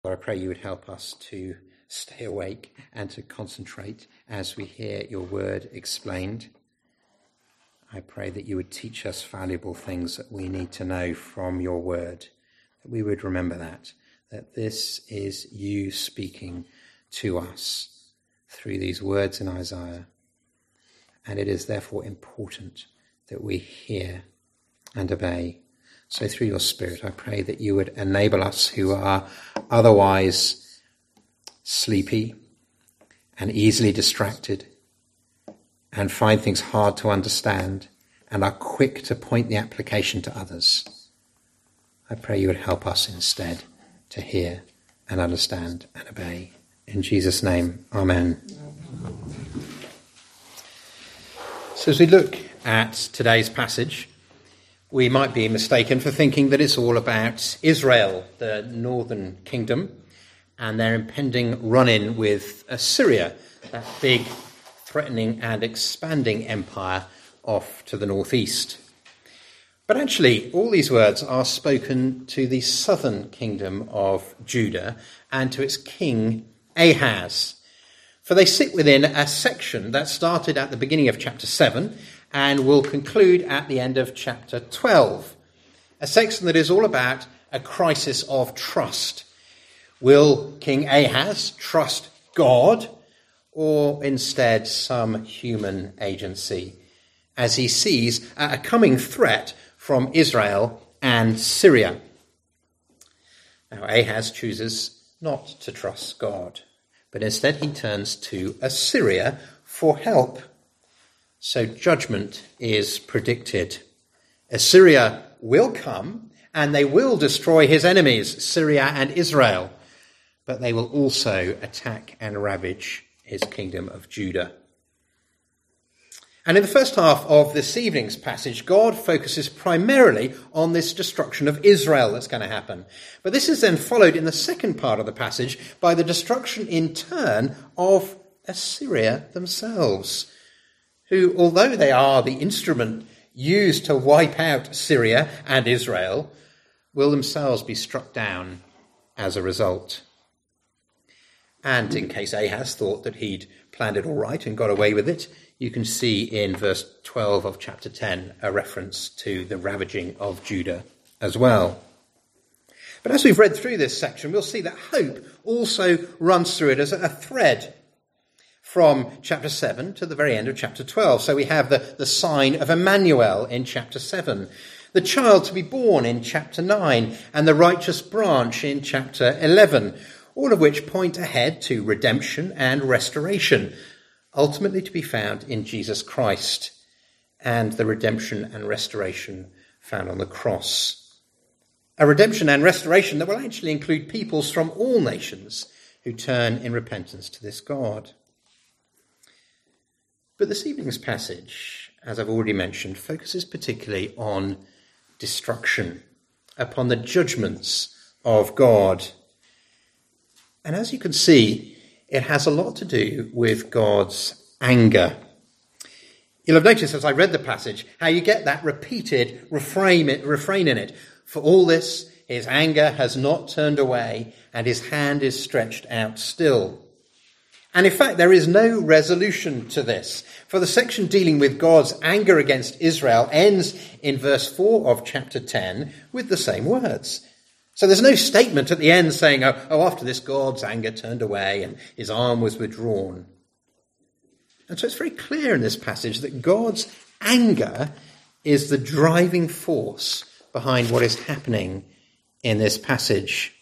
Lord, I pray you would help us to stay awake and to concentrate as we hear your word explained. I pray that you would teach us valuable things that we need to know from your word, that we would remember that this is you speaking to us through these words in Isaiah. And it is therefore important that we hear and obey. So through your Spirit, I pray that you would enable us who are otherwise sleepy and easily distracted and find things hard to understand and are quick to point the application to others. I pray you would help us instead to hear and understand and obey. In Jesus' name, amen. So as we look at today's passage, we might be mistaken for thinking that it's all about Israel, the northern kingdom, and their impending run-in with Assyria, that big, threatening and expanding empire off to the northeast. But actually, all these words are spoken to the southern kingdom of Judah and to its king Ahaz. For they sit within a section that started at the beginning of chapter 7 and will conclude at the end of chapter 12. A section that is all about a crisis of trust. Will King Ahaz trust God or instead some human agency as he sees a coming threat from Israel and Syria? Now Ahaz chooses not to trust God, but instead he turns to Assyria for help. So judgment is predicted. Assyria will come and they will destroy his enemies, Syria and Israel, but they will also attack and ravage his kingdom of Judah. And in the first half of this evening's passage, God focuses primarily on this destruction of Israel that's going to happen. But this is then followed in the second part of the passage by the destruction in turn of Assyria themselves, who, although they are the instrument used to wipe out Syria and Israel, will themselves be struck down as a result. And in case Ahaz thought that he'd planned it all right and got away with it, you can see in verse 12 of chapter 10 a reference to the ravaging of Judah as well. But as we've read through this section, we'll see that hope also runs through it as a thread from chapter 7 to the very end of chapter 12. So we have the sign of Emmanuel in chapter 7, the child to be born in chapter 9, and the righteous branch in chapter 11, all of which point ahead to redemption and restoration, ultimately to be found in Jesus Christ, and the redemption and restoration found on the cross. A redemption and restoration that will actually include peoples from all nations who turn in repentance to this God. But this evening's passage, as I've already mentioned, focuses particularly on destruction, upon the judgments of God. And as you can see, it has a lot to do with God's anger. You'll have noticed as I read the passage how you get that repeated refrain in it. For all this, his anger has not turned away, and his hand is stretched out still. And in fact, there is no resolution to this. For the section dealing with God's anger against Israel ends in verse 4 of chapter 10 with the same words. So there's no statement at the end saying, oh, after this God's anger turned away and his arm was withdrawn. And so it's very clear in this passage that God's anger is the driving force behind what is happening in this passage.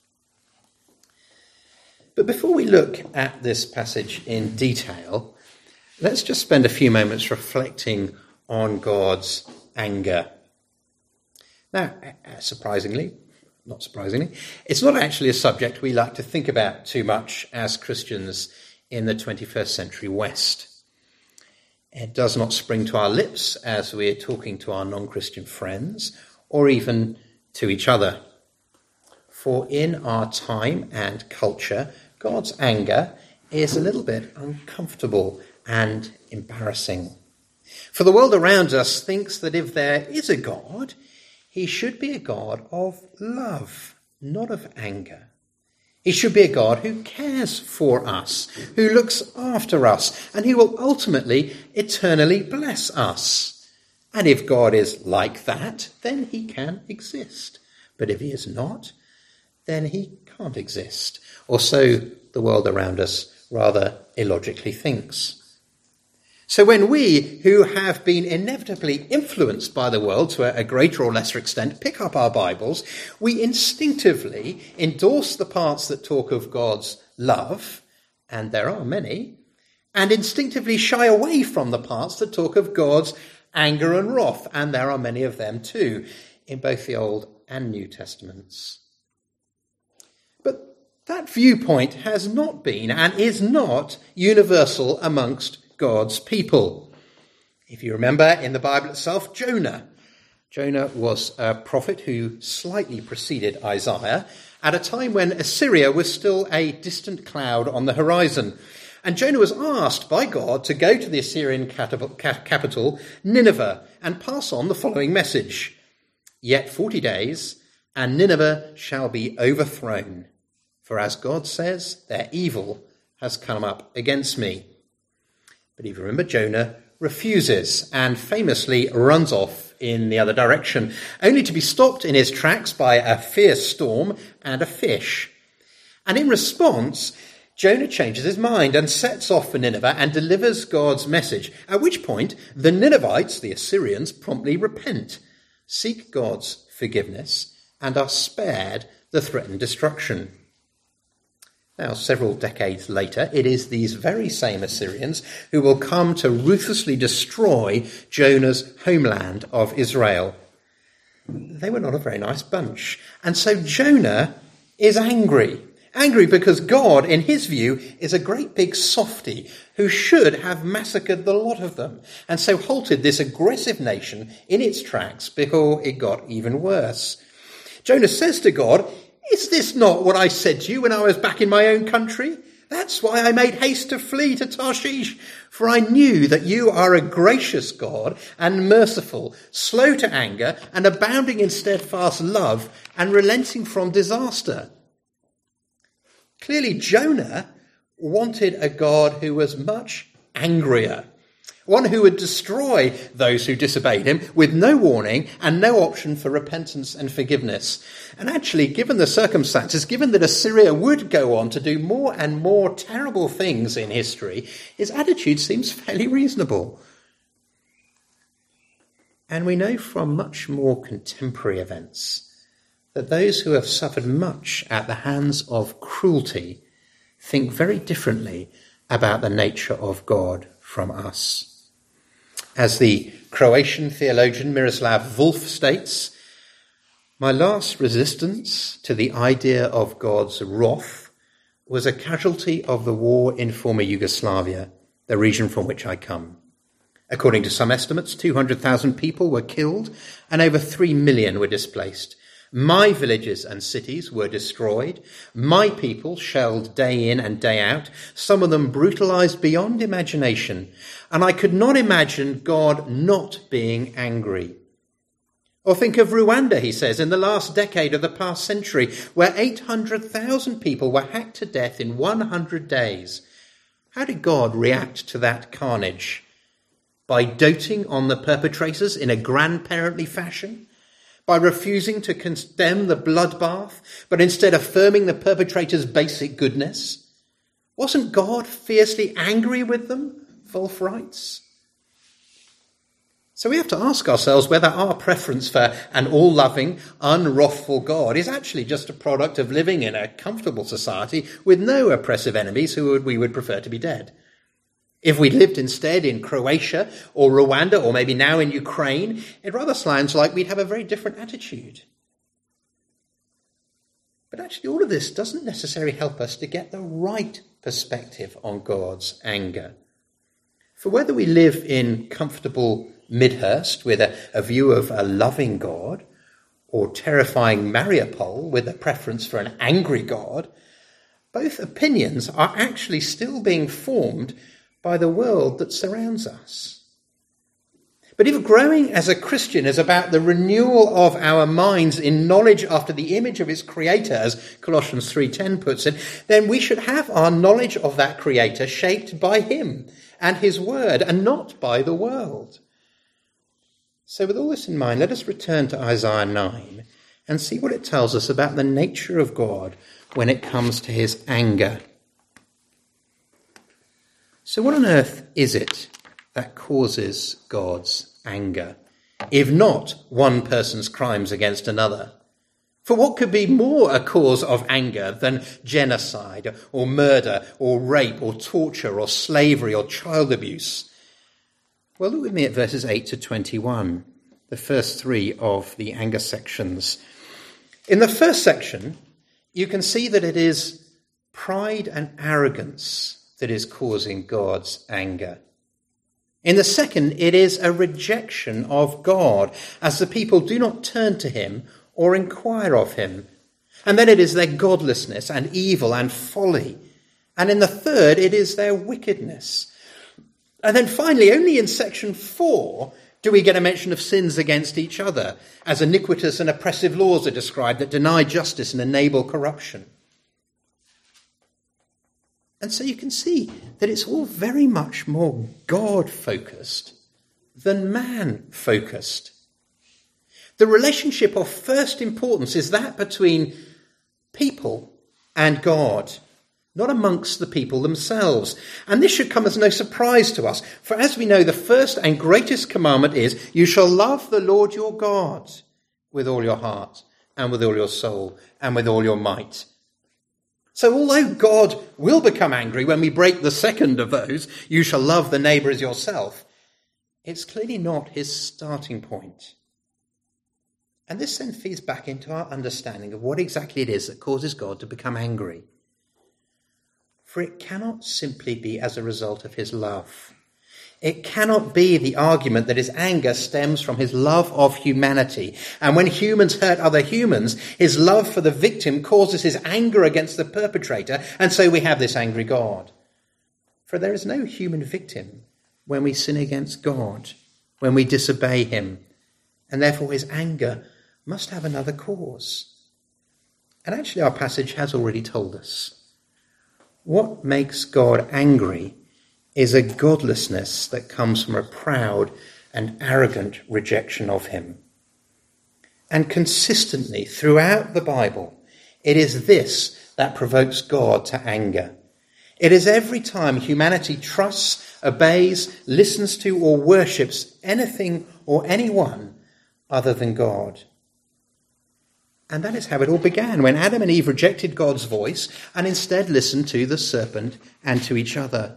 But before we look at this passage in detail, let's just spend a few moments reflecting on God's anger. Now, not surprisingly, it's not actually a subject we like to think about too much as Christians in the 21st century West. It does not spring to our lips as we're talking to our non-Christian friends or even to each other. For in our time and culture, God's anger is a little bit uncomfortable and embarrassing. For the world around us thinks that if there is a God, he should be a God of love, not of anger. He should be a God who cares for us, who looks after us, and who will ultimately, eternally bless us. And if God is like that, then he can exist. But if he is not, then he can't exist. Or so the world around us rather illogically thinks. So when we, who have been inevitably influenced by the world to a greater or lesser extent, pick up our Bibles, we instinctively endorse the parts that talk of God's love, and there are many, and instinctively shy away from the parts that talk of God's anger and wrath, and there are many of them too, in both the Old and New Testaments. But that viewpoint has not been and is not universal amongst God's people. If you remember in the Bible itself, Jonah was a prophet who slightly preceded Isaiah at a time when Assyria was still a distant cloud on the horizon. And Jonah was asked by God to go to the Assyrian capital, Nineveh, and pass on the following message. Yet 40 days, and Nineveh shall be overthrown. For as God says, their evil has come up against me. But if you remember, Jonah refuses and famously runs off in the other direction, only to be stopped in his tracks by a fierce storm and a fish. And in response, Jonah changes his mind and sets off for Nineveh and delivers God's message, at which point the Ninevites, the Assyrians, promptly repent, seek God's forgiveness, and are spared the threatened destruction. Now, several decades later, it is these very same Assyrians who will come to ruthlessly destroy Jonah's homeland of Israel. They were not a very nice bunch. And so Jonah is angry because God, in his view, is a great big softy who should have massacred the lot of them, and so halted this aggressive nation in its tracks before it got even worse. Jonah says to God, "Is this not what I said to you when I was back in my own country? That's why I made haste to flee to Tarshish, for I knew that you are a gracious God and merciful, slow to anger and abounding in steadfast love and relenting from disaster." Clearly, Jonah wanted a God who was much angrier, one who would destroy those who disobeyed him with no warning and no option for repentance and forgiveness. And actually, given the circumstances, given that Assyria would go on to do more and more terrible things in history, his attitude seems fairly reasonable. And we know from much more contemporary events that those who have suffered much at the hands of cruelty think very differently about the nature of God from us. As the Croatian theologian Miroslav Volf states, "My last resistance to the idea of God's wrath was a casualty of the war in former Yugoslavia, the region from which I come. According to some estimates, 200,000 people were killed and over 3 million were displaced. My villages and cities were destroyed, my people shelled day in and day out, some of them brutalized beyond imagination, and I could not imagine God not being angry. Or think of Rwanda," he says, "in the last decade of the past century, where 800,000 people were hacked to death in 100 days. How did God react to that carnage? By doting on the perpetrators in a grandparently fashion? By refusing to condemn the bloodbath, but instead affirming the perpetrator's basic goodness? Wasn't God fiercely angry with them?" Volf writes. So we have to ask ourselves whether our preference for an all-loving, unwrathful God is actually just a product of living in a comfortable society with no oppressive enemies who we would prefer to be dead. If we lived instead in Croatia or Rwanda or maybe now in Ukraine, it rather sounds like we'd have a very different attitude. But actually all of this doesn't necessarily help us to get the right perspective on God's anger. For whether we live in comfortable Midhurst with a view of a loving God, or terrifying Mariupol with a preference for an angry God, both opinions are actually still being formed by the world that surrounds us. But if growing as a Christian is about the renewal of our minds in knowledge after the image of its creator, as Colossians 3:10 puts it, then we should have our knowledge of that creator shaped by him and his word and not by the world. So with all this in mind, let us return to Isaiah 9 and see what it tells us about the nature of God when it comes to his anger. So what on earth is it that causes God's anger, if not one person's crimes against another? For what could be more a cause of anger than genocide or murder or rape or torture or slavery or child abuse? Well, look with me at verses 8 to 21, the first three of the anger sections. In the first section, you can see that it is pride and arrogance that is causing God's anger. In the second, it is a rejection of God, as the people do not turn to him or inquire of him. And then it is their godlessness and evil and folly. And in the third, it is their wickedness. And then finally, only in section 4 do we get a mention of sins against each other, as iniquitous and oppressive laws are described that deny justice and enable corruption. And so you can see that it's all very much more God-focused than man-focused. The relationship of first importance is that between people and God, not amongst the people themselves. And this should come as no surprise to us. For as we know, the first and greatest commandment is, you shall love the Lord your God with all your heart and with all your soul and with all your might. So although God will become angry when we break the second of those, you shall love the neighbour as yourself, it's clearly not his starting point. And this then feeds back into our understanding of what exactly it is that causes God to become angry. For it cannot simply be as a result of his love. It cannot be the argument that his anger stems from his love of humanity. And when humans hurt other humans, his love for the victim causes his anger against the perpetrator. And so we have this angry God. For there is no human victim when we sin against God, when we disobey him. And therefore his anger must have another cause. And actually our passage has already told us. What makes God angry is a godlessness that comes from a proud and arrogant rejection of him. And consistently throughout the Bible, it is this that provokes God to anger. It is every time humanity trusts, obeys, listens to, or worships anything or anyone other than God. And that is how it all began, when Adam and Eve rejected God's voice and instead listened to the serpent and to each other.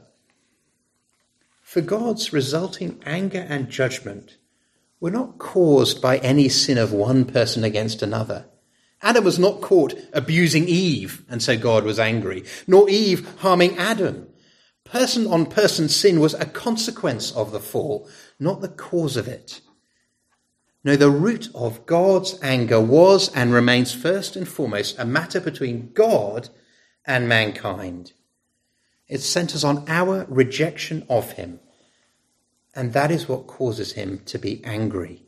For God's resulting anger and judgment were not caused by any sin of one person against another. Adam was not caught abusing Eve, and so God was angry, nor Eve harming Adam. Person-on-person sin was a consequence of the fall, not the cause of it. No, the root of God's anger was and remains first and foremost a matter between God and mankind. It centers on our rejection of him, and that is what causes him to be angry.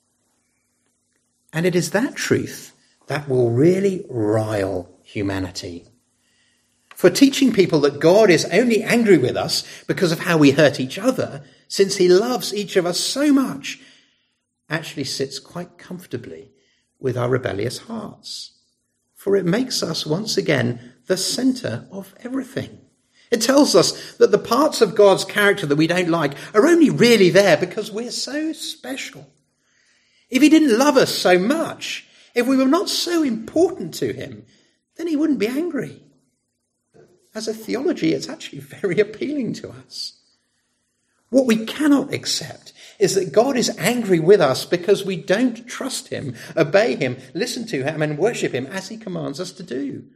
And it is that truth that will really rile humanity. For teaching people that God is only angry with us because of how we hurt each other, since he loves each of us so much, actually sits quite comfortably with our rebellious hearts. For it makes us once again the centre of everything. It tells us that the parts of God's character that we don't like are only really there because we're so special. If he didn't love us so much, if we were not so important to him, then he wouldn't be angry. As a theology, it's actually very appealing to us. What we cannot accept is that God is angry with us because we don't trust him, obey him, listen to him, and worship him as he commands us to do.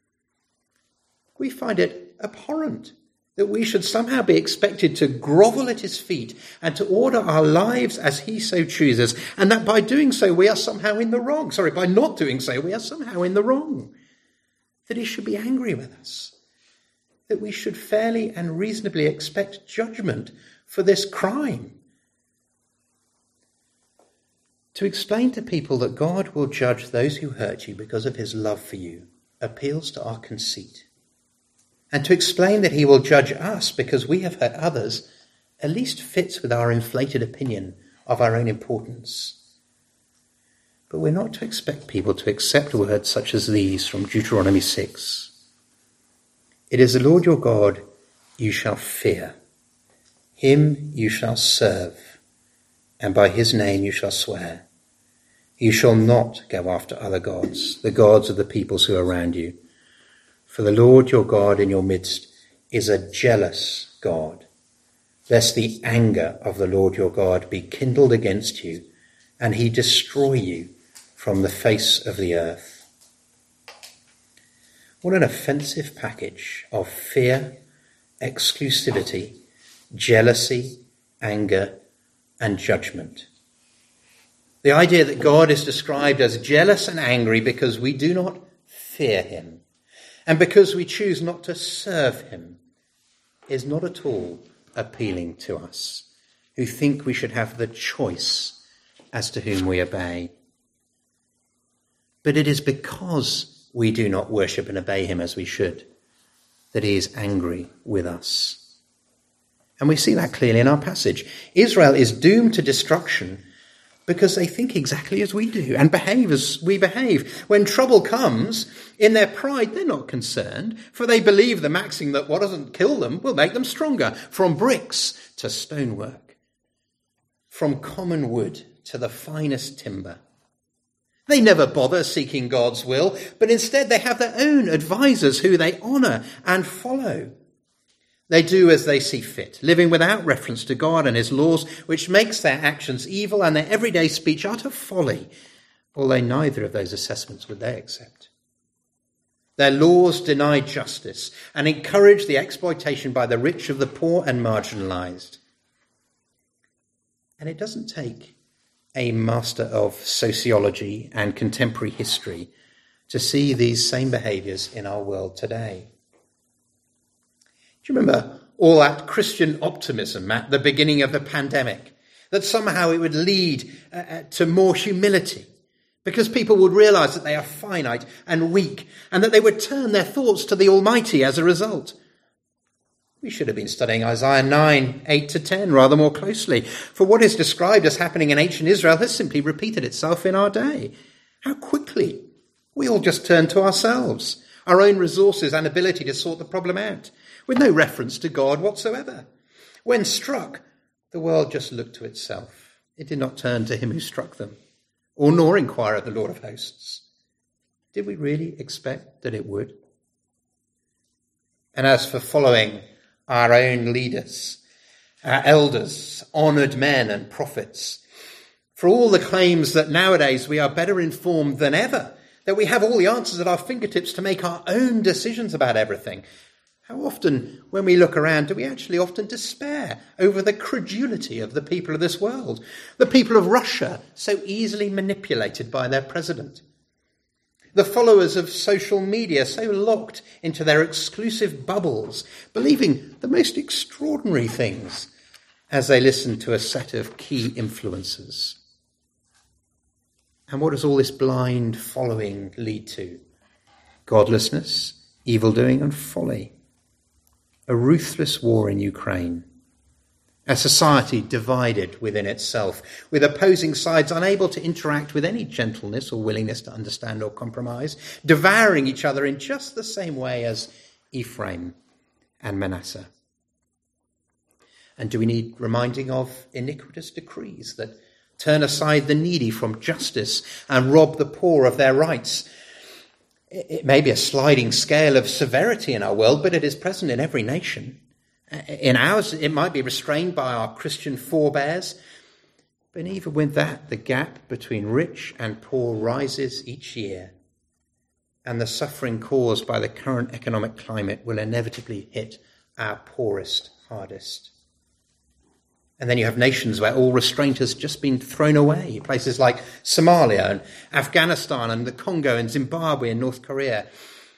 We find it abhorrent that we should somehow be expected to grovel at his feet and to order our lives as he so chooses, and that by doing so we are somehow in the wrong. By not doing so we are somehow in the wrong. That he should be angry with us. That we should fairly and reasonably expect judgment for this crime. To explain to people that God will judge those who hurt you because of his love for you appeals to our conceit. And to explain that he will judge us because we have hurt others at least fits with our inflated opinion of our own importance. But we're not to expect people to accept words such as these from Deuteronomy 6. It is the Lord your God you shall fear. Him you shall serve, and by his name you shall swear. You shall not go after other gods, the gods of the peoples who are around you. For the Lord your God in your midst is a jealous God, lest the anger of the Lord your God be kindled against you, and he destroy you from the face of the earth. What an offensive package of fear, exclusivity, jealousy, anger, and judgment. The idea that God is described as jealous and angry because we do not fear him and because we choose not to serve him is not at all appealing to us, who think we should have the choice as to whom we obey. But it is because we do not worship and obey him as we should that he is angry with us. And we see that clearly in our passage. Israel is doomed to destruction because they think exactly as we do and behave as we behave. When trouble comes, in their pride, they're not concerned, for they believe the maxim that what doesn't kill them will make them stronger, from bricks to stonework, from common wood to the finest timber. They never bother seeking God's will, but instead they have their own advisors who they honour and follow. They do as they see fit, living without reference to God and his laws, which makes their actions evil and their everyday speech utter folly, although neither of those assessments would they accept. Their laws deny justice and encourage the exploitation by the rich of the poor and marginalised. And it doesn't take a master of sociology and contemporary history to see these same behaviours in our world today. Do you remember all that Christian optimism at the beginning of the pandemic, that somehow it would lead to more humility because people would realise that they are finite and weak and that they would turn their thoughts to the Almighty as a result? We should have been studying Isaiah 9, 8 to 10 rather more closely, for what is described as happening in ancient Israel has simply repeated itself in our day. How quickly we all just turn to ourselves, our own resources and ability to sort the problem out, with no reference to God whatsoever. When struck, the world just looked to itself. It did not turn to him who struck them, or nor inquire of the Lord of hosts. Did we really expect that it would? And as for following our own leaders, our elders, honoured men and prophets, for all the claims that nowadays we are better informed than ever, that we have all the answers at our fingertips to make our own decisions about everything, how often, when we look around, do we actually often despair over the credulity of the people of this world? The people of Russia, so easily manipulated by their president. The followers of social media, so locked into their exclusive bubbles, believing the most extraordinary things as they listen to a set of key influencers. And what does all this blind following lead to? Godlessness, evildoing, and folly. A ruthless war in Ukraine. A society divided within itself, with opposing sides unable to interact with any gentleness or willingness to understand or compromise, devouring each other in just the same way as Ephraim and Manasseh. And do we need reminding of iniquitous decrees that turn aside the needy from justice and rob the poor of their rights? It may be a sliding scale of severity in our world, but it is present in every nation. In ours, it might be restrained by our Christian forebears, but even with that, the gap between rich and poor rises each year, and the suffering caused by the current economic climate will inevitably hit our poorest hardest. And then you have nations where all restraint has just been thrown away, places like Somalia and Afghanistan and the Congo and Zimbabwe and North Korea.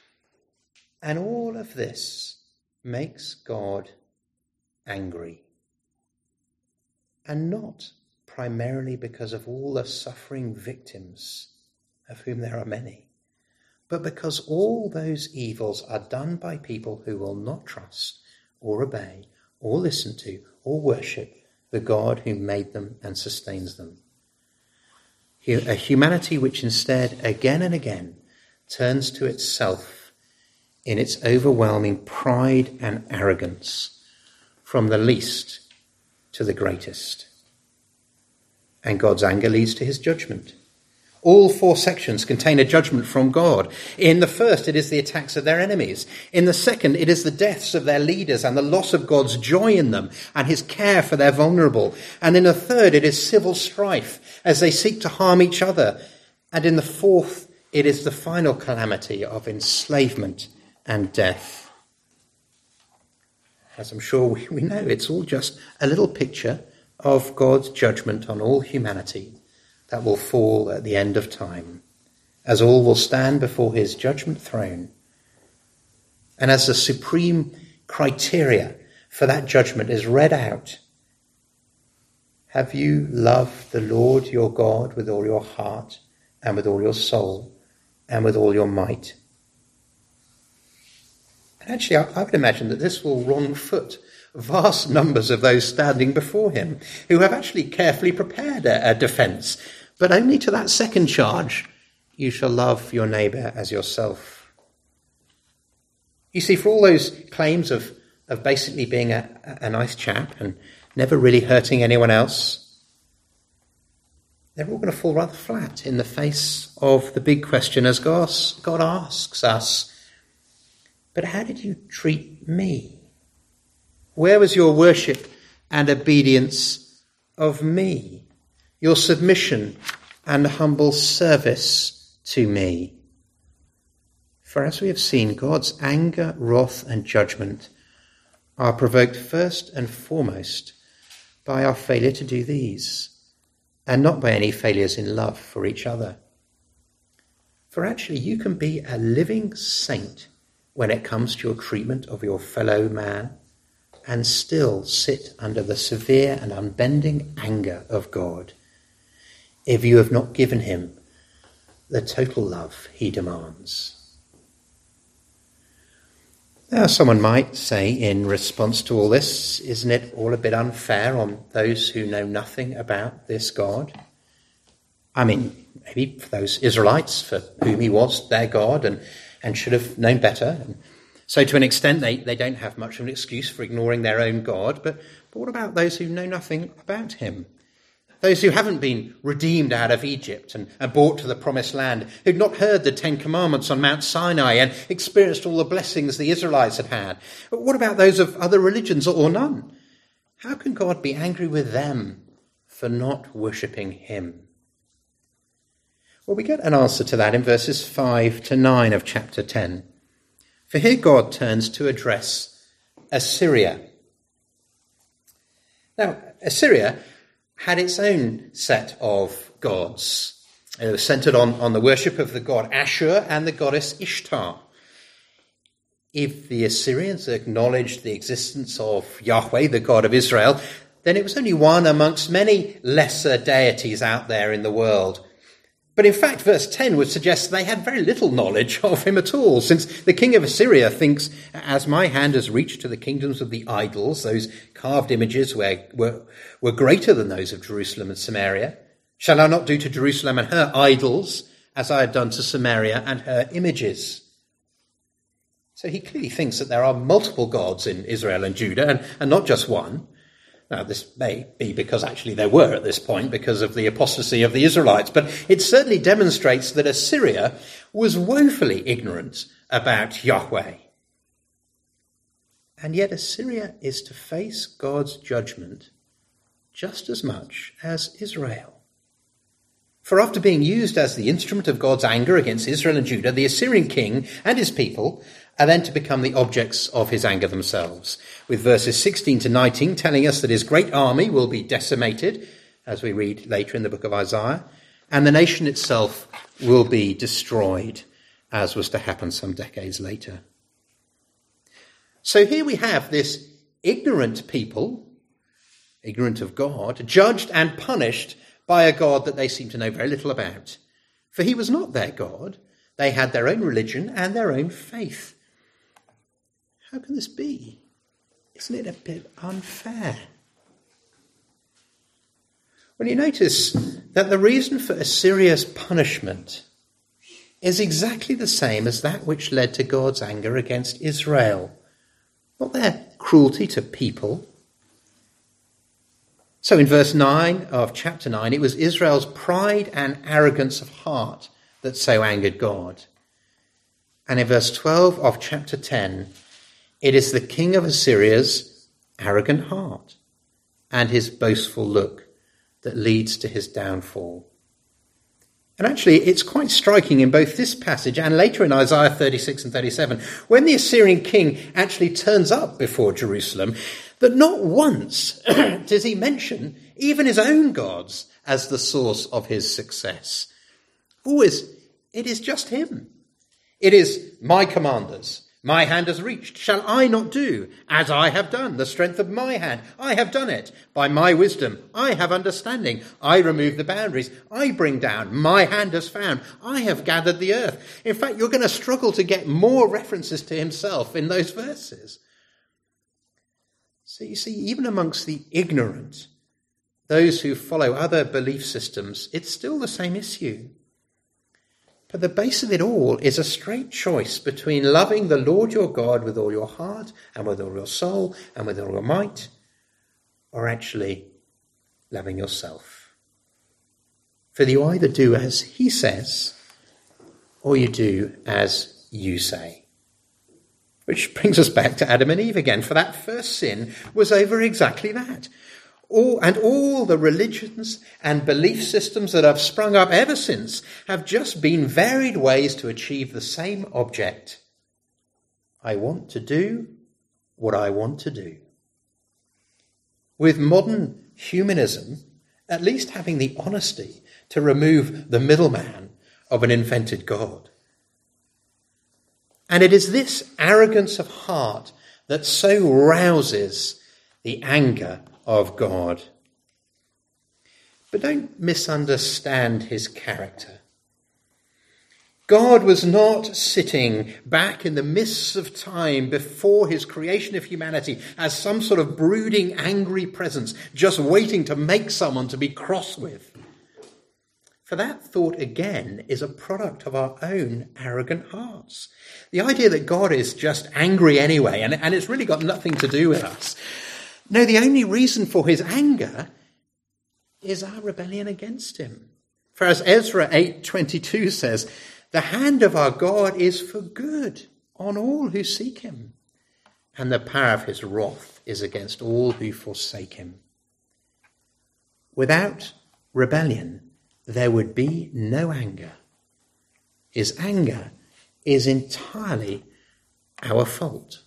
And all of this makes God angry. And not primarily because of all the suffering victims, of whom there are many, but because all those evils are done by people who will not trust or obey or listen to or worship the God who made them and sustains them. A humanity which instead, again and again, turns to itself in its overwhelming pride and arrogance, from the least to the greatest. And God's anger leads to his judgment. All 4 sections contain a judgment from God. In the first, it is the attacks of their enemies. In the second, it is the deaths of their leaders and the loss of God's joy in them and his care for their vulnerable. And in the third, it is civil strife as they seek to harm each other. And in the fourth, it is the final calamity of enslavement and death. As I'm sure we know, it's all just a little picture of God's judgment on all humanity that will fall at the end of time, as all will stand before his judgment throne. And as the supreme criteria for that judgment is read out, have you loved the Lord your God with all your heart and with all your soul and with all your might? And actually, I would imagine that this will wrong foot vast numbers of those standing before him who have actually carefully prepared a defence, but only to that second charge, you shall love your neighbour as yourself. You see, for all those claims of basically being a nice chap and never really hurting anyone else, they're all going to fall rather flat in the face of the big question as God asks us, but how did you treat me? Where was your worship and obedience of me? Your submission and humble service to me? For as we have seen, God's anger, wrath and judgment are provoked first and foremost by our failure to do these, and not by any failures in love for each other. For actually, you can be a living saint when it comes to your treatment of your fellow man, and still sit under the severe and unbending anger of God if you have not given him the total love he demands. Now, someone might say in response to all this, isn't it all a bit unfair on those who know nothing about this God? I mean, maybe for those Israelites for whom he was their God and should have known better. And so to an extent, they don't have much of an excuse for ignoring their own God. But what about those who know nothing about him? Those who haven't been redeemed out of Egypt and brought to the promised land, who'd not heard the 10 Commandments on Mount Sinai and experienced all the blessings the Israelites had had? But what about those of other religions or none? How can God be angry with them for not worshipping him? Well, we get an answer to that in verses 5 to 9 of chapter 10. For here God turns to address Assyria. Now, Assyria had its own set of gods. It was centered on the worship of the god Ashur and the goddess Ishtar. If the Assyrians acknowledged the existence of Yahweh, the God of Israel, then it was only one amongst many lesser deities out there in the world. But in fact, verse 10 would suggest they had very little knowledge of him at all, since the king of Assyria thinks, as my hand has reached to the kingdoms of the idols, those carved images were greater than those of Jerusalem and Samaria, shall I not do to Jerusalem and her idols as I had done to Samaria and her images? So he clearly thinks that there are multiple gods in Israel and Judah, and not just one. Now, this may be because actually there were at this point because of the apostasy of the Israelites, but it certainly demonstrates that Assyria was woefully ignorant about Yahweh. And yet Assyria is to face God's judgment just as much as Israel. For after being used as the instrument of God's anger against Israel and Judah, the Assyrian king and his people are then to become the objects of his anger themselves, with verses 16 to 19 telling us that his great army will be decimated, as we read later in the book of Isaiah, and the nation itself will be destroyed, as was to happen some decades later. So here we have this ignorant people ignorant of God, judged and punished by a God that they seem to know very little about. For he was not their God. They had their own religion and their own faith. How can this be? Isn't it a bit unfair? Well, you notice that the reason for Assyria's punishment is exactly the same as that which led to God's anger against Israel. Not their cruelty to people. So in verse 9 of chapter 9, it was Israel's pride and arrogance of heart that so angered God. And in verse 12 of chapter 10, it is the king of Assyria's arrogant heart and his boastful look that leads to his downfall. And actually, it's quite striking in both this passage and later in Isaiah 36 and 37, when the Assyrian king actually turns up before Jerusalem, that not once does he mention even his own gods as the source of his success. Always, it is just him. It is my commanders. My hand has reached. Shall I not do as I have done? The strength of my hand. I have done it. By my wisdom, I have understanding. I remove the boundaries. I bring down. My hand has found. I have gathered the earth. In fact, you're going to struggle to get more references to himself in those verses. So you see, even amongst the ignorant, those who follow other belief systems, it's still the same issue. But the base of it all is a straight choice between loving the Lord your God with all your heart and with all your soul and with all your might, or actually loving yourself. For you either do as he says, or you do as you say. Which brings us back to Adam and Eve again, for that first sin was over exactly that. All the religions and belief systems that have sprung up ever since have just been varied ways to achieve the same object. I want to do what I want to do. With modern humanism, at least having the honesty to remove the middleman of an invented God. And it is this arrogance of heart that so rouses the anger of God. But don't misunderstand his character. God was not sitting back in the mists of time before his creation of humanity as some sort of brooding, angry presence, just waiting to make someone to be cross with. For that thought, again, is a product of our own arrogant hearts. The idea that God is just angry anyway, and it's really got nothing to do with us. No, the only reason for his anger is our rebellion against him. For as Ezra 8:22 says, the hand of our God is for good on all who seek him, and the power of his wrath is against all who forsake him. Without rebellion, there would be no anger. His anger is entirely our fault.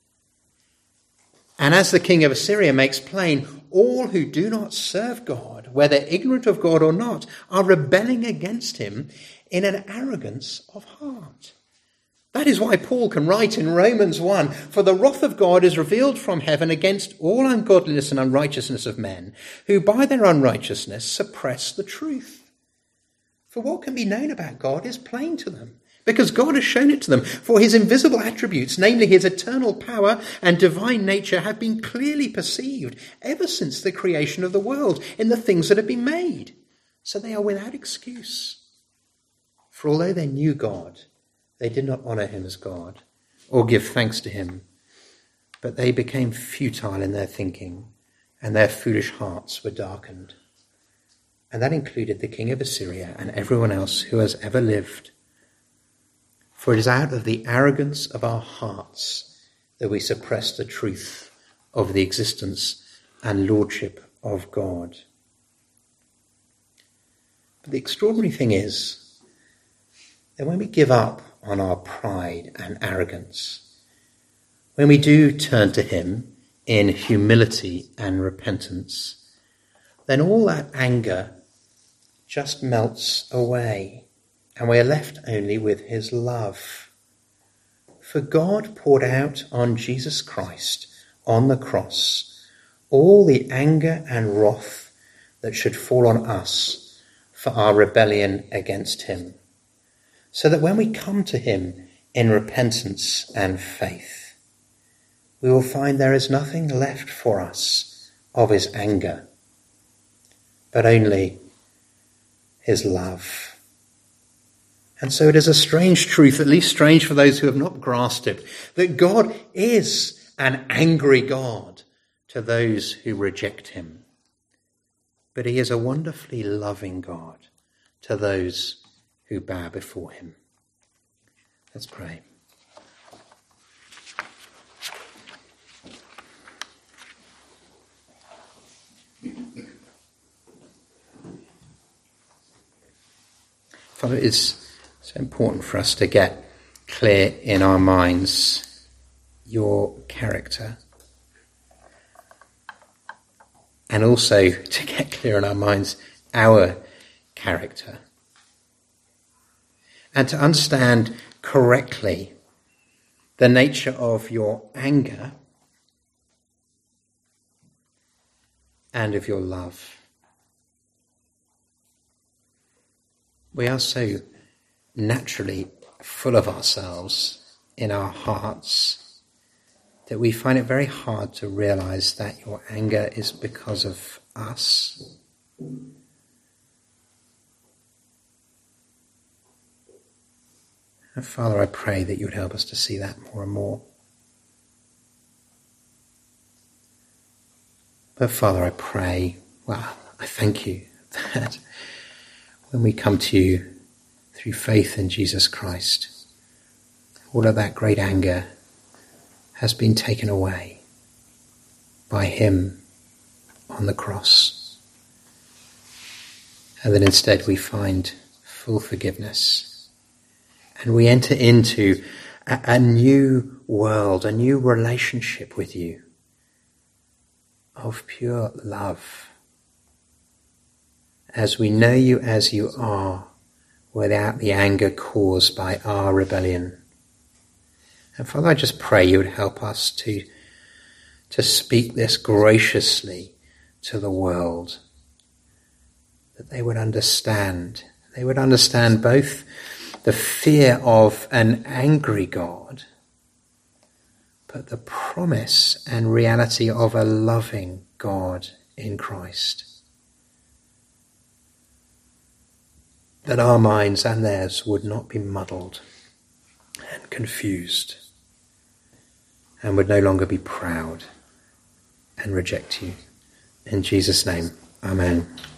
And as the king of Assyria makes plain, all who do not serve God, whether ignorant of God or not, are rebelling against him in an arrogance of heart. That is why Paul can write in Romans 1, for the wrath of God is revealed from heaven against all ungodliness and unrighteousness of men, who by their unrighteousness suppress the truth. For what can be known about God is plain to them, because God has shown it to them. For his invisible attributes, namely his eternal power and divine nature, have been clearly perceived ever since the creation of the world in the things that have been made. So they are without excuse. For although they knew God, they did not honour him as God or give thanks to him, but they became futile in their thinking, and their foolish hearts were darkened. And that included the king of Assyria and everyone else who has ever lived. For it is out of the arrogance of our hearts that we suppress the truth of the existence and lordship of God. But the extraordinary thing is that when we give up on our pride and arrogance, when we do turn to him in humility and repentance, then all that anger just melts away. And we are left only with his love. For God poured out on Jesus Christ on the cross all the anger and wrath that should fall on us for our rebellion against him, so that when we come to him in repentance and faith, we will find there is nothing left for us of his anger, but only his love. And so it is a strange truth, at least strange for those who have not grasped it, that God is an angry God to those who reject him. But he is a wonderfully loving God to those who bow before him. Let's pray. Father, it's so important for us to get clear in our minds your character, and also to get clear in our minds our character, and to understand correctly the nature of your anger and of your love. We are so naturally full of ourselves in our hearts that we find it very hard to realize that your anger is because of us. And Father, I pray that you would help us to see that more and more. But Father, I pray, I thank you that when we come to you through faith in Jesus Christ, all of that great anger has been taken away by him on the cross. And that instead we find full forgiveness. And we enter into a new world, a new relationship with you of pure love, as we know you as you are, without the anger caused by our rebellion. And Father, I just pray you would help us to speak this graciously to the world, that they would understand. They would understand both the fear of an angry God, but the promise and reality of a loving God in Christ. That our minds and theirs would not be muddled and confused, and would no longer be proud and reject you. In Jesus' name, amen.